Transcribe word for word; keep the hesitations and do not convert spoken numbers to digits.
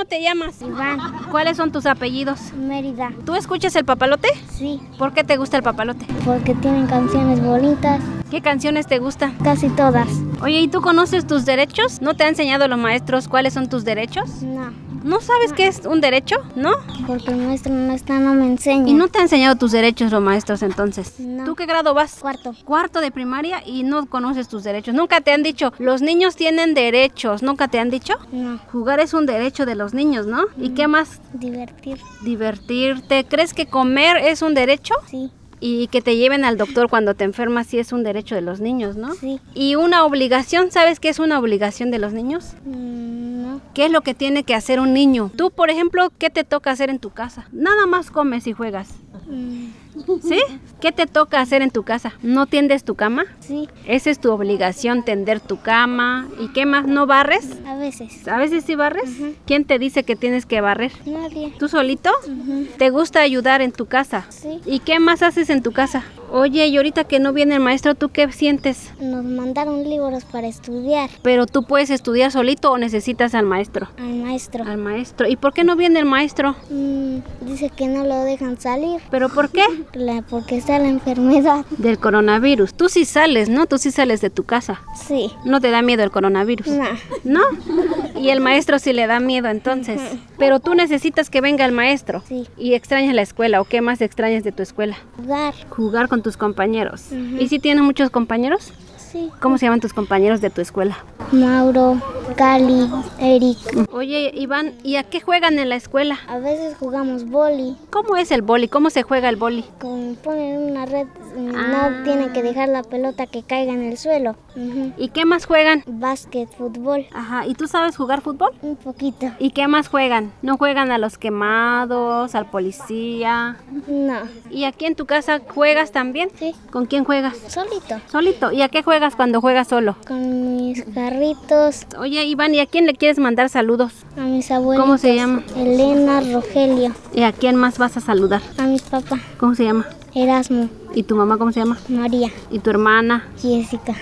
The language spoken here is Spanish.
¿cómo te llamas? Iván. ¿Cuáles son tus apellidos? Mérida. ¿Tú escuchas el papalote? Sí, ¿Por qué te gusta el papalote? porque tienen canciones bonitas, ¿Qué canciones te gustan? casi todas. Oye, ¿y tú conoces tus derechos? ¿No te han enseñado los maestros cuáles son tus derechos? No, ¿No sabes qué es un derecho? ¿No? porque el maestro no está, no me enseña. ¿Y no te han enseñado tus derechos los maestros entonces? No. ¿Tú qué grado vas? Cuarto. Cuarto de primaria y no conoces tus derechos. Nunca te han dicho, los niños tienen derechos. ¿Nunca te han dicho? No, Jugar es un derecho de los niños, ¿no? ¿Y qué más? divertir. Divertirte. ¿Crees que comer es un derecho? Sí, Y que te lleven al doctor cuando te enfermas sí es un derecho de los niños, ¿no? sí. Y una obligación, ¿sabes qué es una obligación de los niños? Mm, no. ¿Qué es lo que tiene que hacer un niño? Tú, por ejemplo, ¿qué te toca hacer en tu casa? Nada más comes y juegas. Mm, ¿Sí? ¿Qué te toca hacer en tu casa? ¿No tiendes tu cama? sí, Esa es tu obligación, tender tu cama. ¿Y qué más? ¿No barres? a veces. ¿A veces sí barres? Ujú. ¿Quién te dice que tienes que barrer? Nadie. ¿Tú solito? Ujú. ¿Te gusta ayudar en tu casa? Sí. ¿Y qué más haces en tu casa? Oye, y ahorita que no viene el maestro, ¿tú qué sientes? Nos mandaron libros para estudiar ¿Pero tú puedes estudiar solito o necesitas al maestro? al maestro. Al maestro. ¿Y por qué no viene el maestro? Mm, dice que no lo dejan salir ¿Pero por qué? la- porque está la enfermedad. Del coronavirus. Tú sí sales, ¿no? Tú sí sales de tu casa. Sí. ¿No te da miedo el coronavirus? No. ¿No? Y el maestro sí le da miedo entonces. Pero tú necesitas que venga el maestro. Sí. Y extrañas la escuela. ¿O qué más extrañas de tu escuela? Jugar. Jugar con tus compañeros. Ujú. ¿Y si tienes muchos compañeros? Sí. ¿Cómo se llaman tus compañeros de tu escuela? Mauro, Cali, Eric. Oye, Iván, ¿y a qué juegan en la escuela? A veces jugamos boli. ¿Cómo es el boli? ¿Cómo se juega el boli? Con ponen una red, Ah. no tienen que dejar la pelota que caiga en el suelo. Ujú. ¿Y qué más juegan? Básquet, fútbol, Ajá, ¿y tú sabes jugar fútbol? un poquito. ¿Y qué más juegan? ¿No juegan a los quemados, al policía? No, ¿Y aquí en tu casa juegas también? sí, ¿Con quién juegas? solito. Solito. ¿Y a qué juegas cuando juegas solo? Con mis carritos, Oye, Iván, ¿y a quién le quieres mandar saludos? a mis abuelitos. ¿Cómo se llama? Elena, Rogelio, ¿Y a quién más vas a saludar? a mi papá, ¿Cómo se llama? Erasmo, ¿Y tu mamá cómo se llama? María, ¿Y tu hermana? Jessica.